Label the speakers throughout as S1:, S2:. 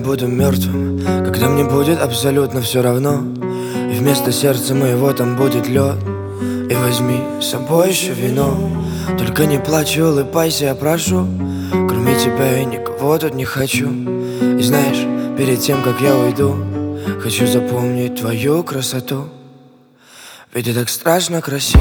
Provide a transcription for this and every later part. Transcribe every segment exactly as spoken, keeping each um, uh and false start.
S1: буду мертвым, когда мне будет абсолютно все равно, и вместо сердца моего там будет лед. И возьми с собой еще вино, только не плачь и улыбайся, я прошу. Кроме тебя я никого тут не хочу. И знаешь, перед тем, как я уйду, хочу запомнить твою красоту. Ведь ты так страшно красиво,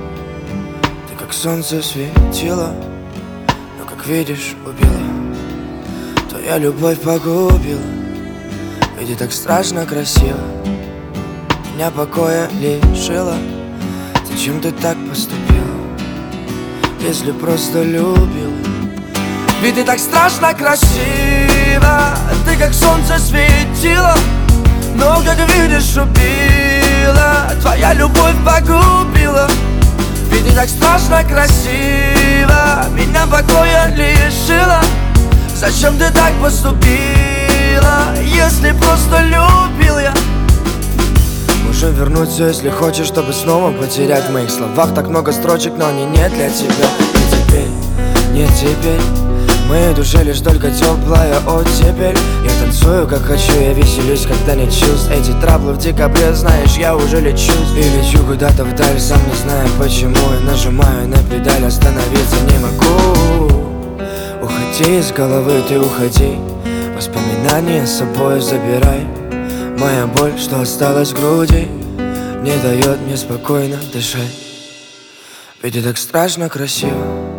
S1: ты как солнце светило, но, как видишь, убила. Твоя любовь погубила. Ведь ты так страшно красиво, меня покоя лишила. Зачем ты так поступила, если просто любила? Ведь ты так страшно красиво, ты как солнце светило, но, как видишь, убила. Твоя любовь погубила. Ведь ты так страшно красиво, меня покоя лишила. Зачем ты так поступила, если просто любил я? Можем вернуться, если хочешь, чтобы снова потерять. В моих словах так много строчек, но они не для тебя. И теперь, не теперь, в моей душе лишь только теплая оттепель. Я танцую как хочу, я веселюсь, когда нет чувств. Эти траблы в декабре, знаешь, я уже лечусь. И лечу куда-то вдаль, сам не знаю почему. Я нажимаю на педаль, остановиться не могу. Уходи из головы, ты уходи, воспоминания с собой забирай. Моя боль, что осталась в груди, не дает мне спокойно дышать. Ведь ты так страшно красиво,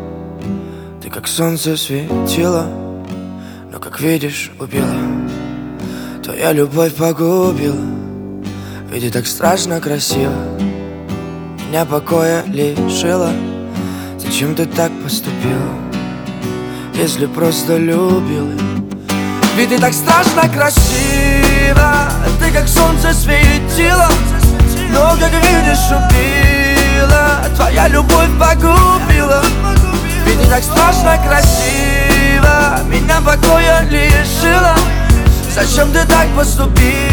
S1: ты как солнце светило, но, как видишь, убила. Твоя любовь погубила. Ведь ты так страшно красиво, меня покоя лишила. Зачем ты так поступила, если просто любила? Ведь ты так страшно красиво, ты как солнце светило, но, как видишь, убила. Твоя любовь погубила. Ведь ты так страшно красиво, меня покоя лишила. Зачем ты так поступила?